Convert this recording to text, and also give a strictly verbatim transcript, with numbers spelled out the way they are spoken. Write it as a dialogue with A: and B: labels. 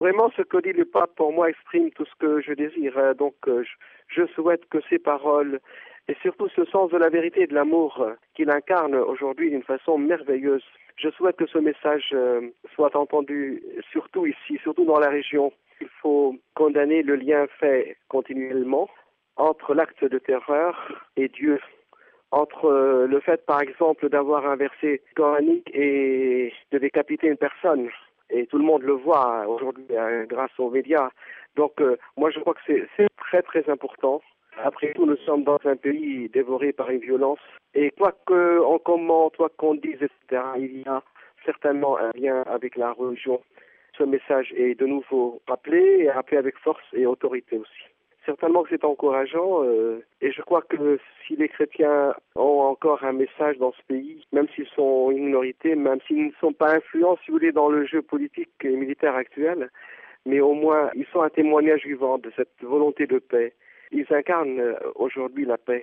A: Vraiment, ce que dit le pape, pour moi, exprime tout ce que je désire. Donc, je, je souhaite que ces paroles, et surtout ce sens de la vérité et de l'amour qu'il incarne aujourd'hui d'une façon merveilleuse, je souhaite que ce message soit entendu, surtout ici, surtout dans la région. Il faut condamner le lien fait continuellement entre l'acte de terreur et Dieu. Entre le fait, par exemple, d'avoir un verset coranique et de décapiter une personne. Et tout le monde le voit aujourd'hui grâce aux médias. Donc, euh, moi, je crois que c'est, c'est très, très important. Après tout, nous sommes dans un pays dévoré par une violence. Et quoi qu'on commente, quoi qu'on dise, et cetera, il y a certainement un lien avec la religion. Ce message est de nouveau rappelé, et rappelé avec force et autorité aussi. Certainement que c'est encourageant euh, et je crois que si les chrétiens ont encore un message dans ce pays, même s'ils sont une minorité, même s'ils ne sont pas influents, si vous voulez, dans le jeu politique et militaire actuel, mais au moins ils sont un témoignage vivant de cette volonté de paix. Ils incarnent aujourd'hui la paix.